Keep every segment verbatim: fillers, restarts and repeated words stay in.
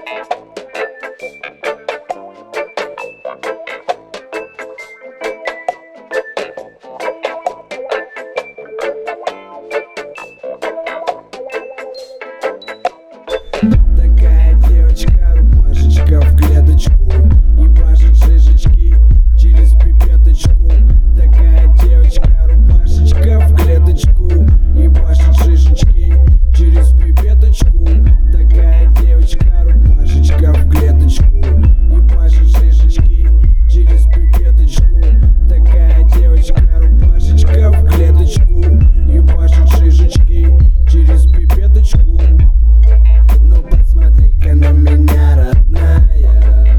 Такая девочка, рубашечка в клеточку, ебашит шишечки через пипеточку. Такая девочка, рубашечка в клеточку, ебашит шишечки через пипеточку. Такая девочка, рубашечка в клеточку, ебашит шишечки через пипеточку. Такая девочка, рубашечка в клеточку, ебашит шишечки через пипеточку. Ну посмотри-ка на меня, родная,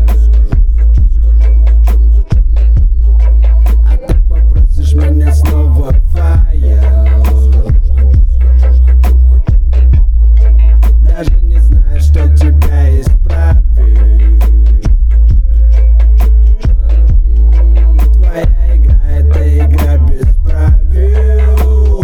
а ты попросишь меня снова файл. Даже не знаю, что тебя исправить. Твоя игра — это игра без правил,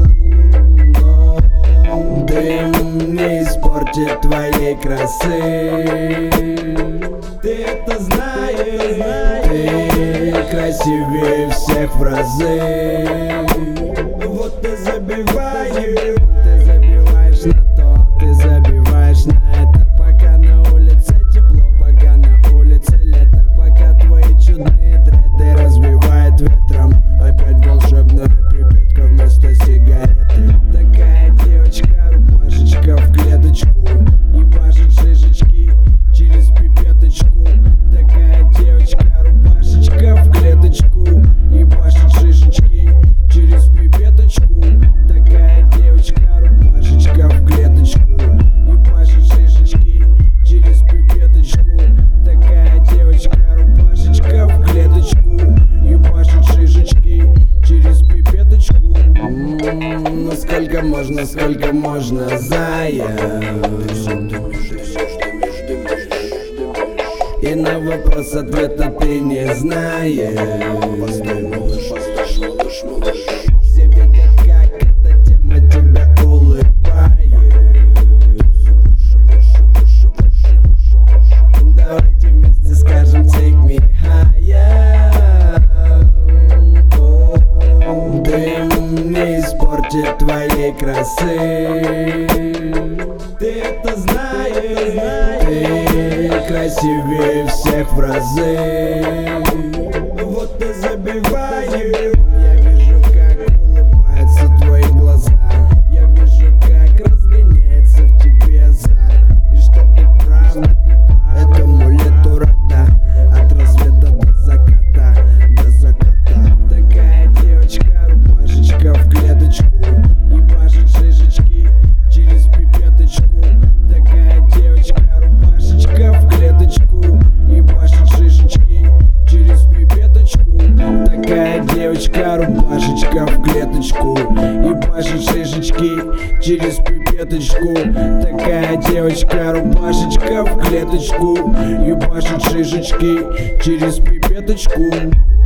но дым не испортит твоей красы. Ты это знаешь, ты красивее всех в разы. Вот ты забиваешь, ты забиваешь на то, ты забиваешь на это. Пока на улице тепло, пока на улице лето, пока твои чудные дреды развивает ветром. Опять волшебная пипетка вместо сигареты. Такая девочка, рубашечка в клеточку, ебашит шишечки через пипеточку. Такая девочка, рубашечка в клеточку, ебашит шишечки через пипеточку. Такая девочка, рубашечка в клеточку, ебашит шишечки через пипеточку. Такая девочка, рубашечка в клеточку, ебашит шишечки через пипеточку. М-м, ну сколько можно, сколько можно, зая? И на вопрос ответа ты не знаешь. Все видят, как эта тема тебя улыбает. Давайте вместе скажем take me higher. О, дым не испортит твоей красы. Ты это знаешь, ты красивее всех в разы. Вот ты забиваешь, я вижу, как улыбаются твои глаза. Я вижу, как разгоняется в тебе азарт. И что ты прав, этому лету рада, от рассвета до заката, до заката. Такая девочка, рубашечка в клеточку, ебашит шишечки через пипеточку. Такая девочка, рубашечка в клеточку, ебашит шишечки через пипеточку. Такая девочка, рубашечка в клеточку, ебашит шишечки через пипеточку. Такая девочка, рубашечка в клеточку, ебашит шишечки через пипеточку.